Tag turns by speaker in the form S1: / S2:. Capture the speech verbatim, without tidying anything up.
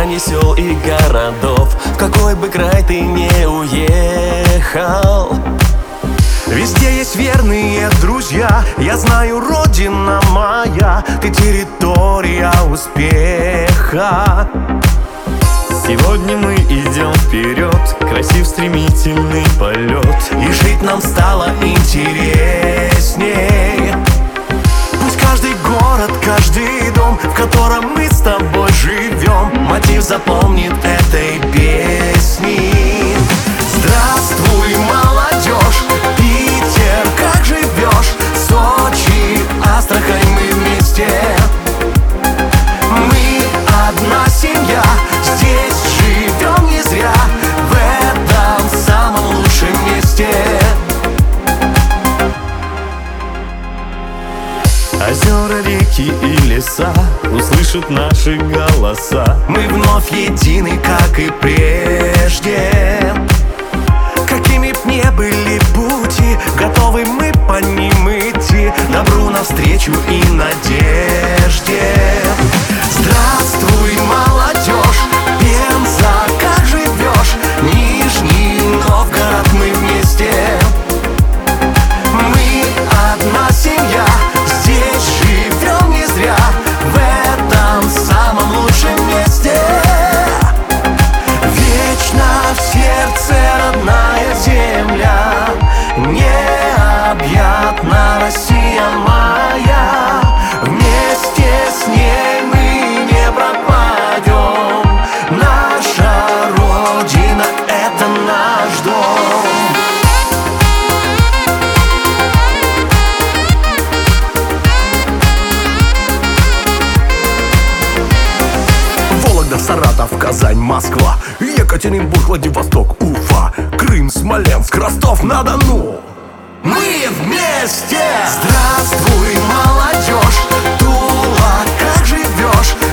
S1: грани сел и городов, в какой бы край ты не уехал.
S2: Везде есть верные друзья, я знаю, родина моя, ты территория успеха.
S3: Сегодня мы идем вперед, красив стремительный полет,
S2: и жить нам стало интересней. Пусть каждый город, каждый дом, в котором мы с тобой живем, мотив запомнит этой песни. Здравствуй, молодежь, Питер, как живешь? Сочи, Астрахань, мы вместе. Мы одна семья, здесь живем не зря, в этом самом лучшем месте.
S3: Озера, реки и леса услышат наши голоса.
S2: Мы вновь едины, как и прежде. Какими б ни были пути, готовы мы по ним идти, добру навстречу и надежде. Здравствуй, молодежь, Пенза, как живешь? Нижний Новгород, мы вместе. Мы одна семья, здесь живем не зря, в этом самом лучшем месте. Вечно в сердце родная земля, необъятна Россия моя. Вместе с ней мы не пропадем, наша родина — это наш дом. Вологда, Саратов, Казань, Москва, Екатеринбург, Владивосток, Уфа, Крым, Смоленск, Ростов-на-Дону. Мы вместе! Здравствуй, молодежь, Тула, как живешь?